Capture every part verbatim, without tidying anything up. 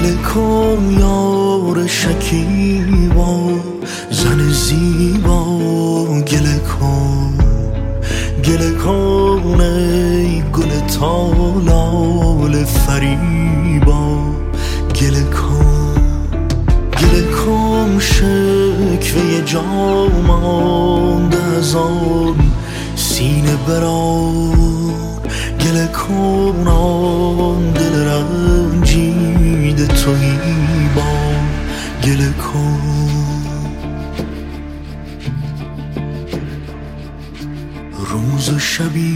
گله کن یار شکیبا زن زیبا، گله کن گله کن ای گل تالال فریبا، گله کن گله کن شکوه جا مانده از آن سینه بران، گله کن آن دل رنجیده تویی با، گله کن روز و شبی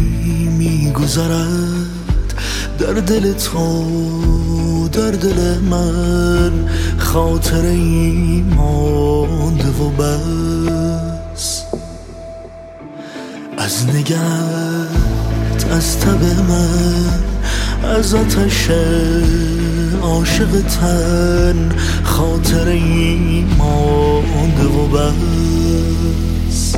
میگذرد در دل تو، در دل من خاطره ای مانده و بس، از نگهت از تب من، از آتش عاشق تن خاطره ای مانده و بس،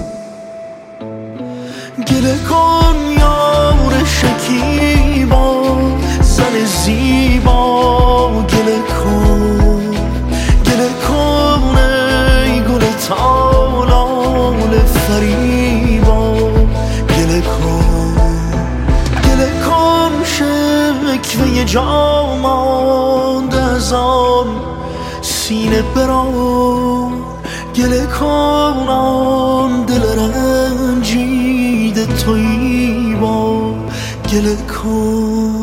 گله کن یار شکیبا زن زیبا، گله کن گله کن ای گل تالال فریبا، گله کن گله کن شکوه جا مانده از آن سینه بران، گله کن آن دل رنجیده تویی با، گله کن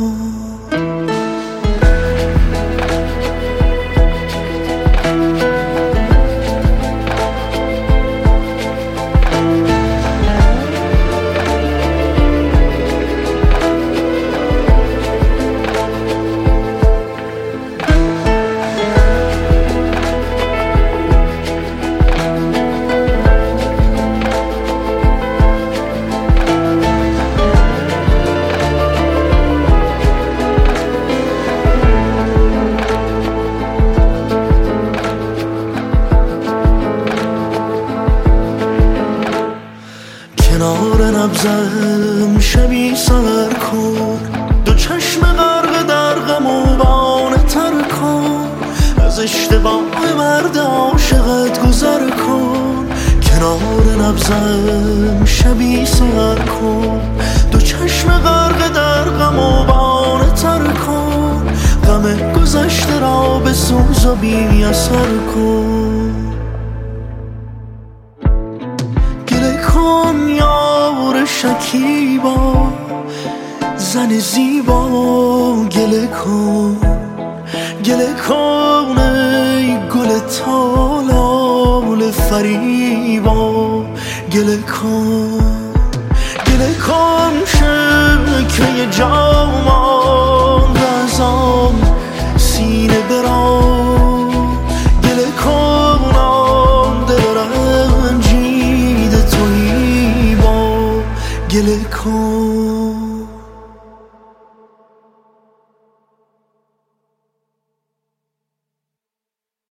کنار نبزم شبی سر کن، دو چشم غرق در غم و بانه تر کن، از اشتباه مرد عاشقت گذر کن، کنار نبزم شبی سر کن، دو چشم غرق در غم و بانه تر کن، غم گذشته را به سوز و بی اثر کن، گله کن یار شکیبا زن زیبا، گله کن گله کن ای گل تالال فریبا، گله کن گله کن شکوه جا مانده از آن سینه بران،